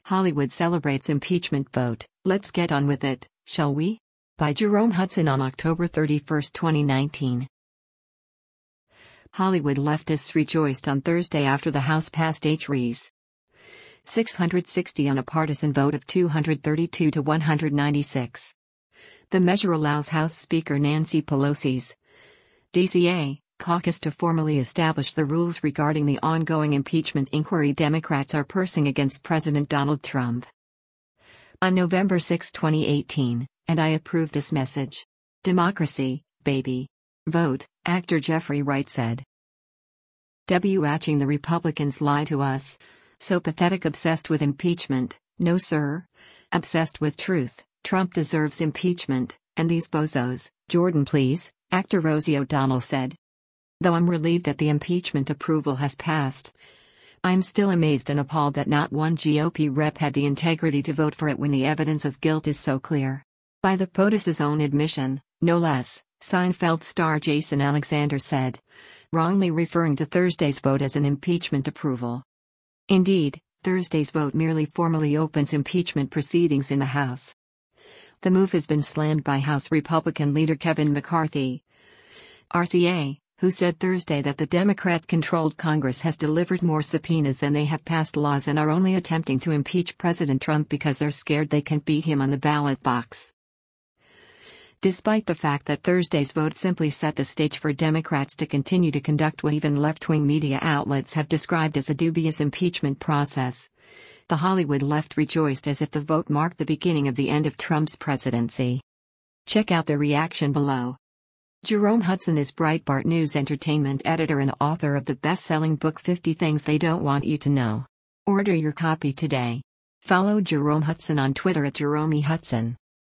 Hollywood celebrates impeachment vote. Let's get on with it, shall we? By Jerome Hudson on October 31, 2019. Hollywood leftists rejoiced on Thursday after the House passed H.R.'s 660 on a partisan vote of 232 to 196. The measure allows House Speaker Nancy Pelosi's DCA caucus to formally establish the rules regarding the ongoing impeachment inquiry Democrats are pursuing against President Donald Trump. On November 6, 2018, and I approve this message. Democracy, baby. Vote, actor Jeffrey Wright said. Watching the Republicans lie to us. So pathetic, obsessed with impeachment. No sir. Obsessed with truth. Trump deserves impeachment, and these bozos. Jordan please, actor Rosie O'Donnell said. Though I'm relieved that the impeachment approval has passed, I'm still amazed and appalled that not one GOP rep had the integrity to vote for it when the evidence of guilt is so clear. By the POTUS's own admission, no less, Seinfeld star Jason Alexander said, wrongly referring to Thursday's vote as an impeachment approval. Indeed, Thursday's vote merely formally opens impeachment proceedings in the House. The move has been slammed by House Republican leader Kevin McCarthy, RCA, who said Thursday that the Democrat-controlled Congress has delivered more subpoenas than they have passed laws and are only attempting to impeach President Trump because they're scared they can't beat him on the ballot box. Despite the fact that Thursday's vote simply set the stage for Democrats to continue to conduct what even left-wing media outlets have described as a dubious impeachment process, the Hollywood left rejoiced as if the vote marked the beginning of the end of Trump's presidency. Check out the reaction below. Jerome Hudson is Breitbart News entertainment editor and author of the best-selling book 50 Things They Don't Want You to Know. Order your copy today. Follow Jerome Hudson on Twitter at Jerome Hudson.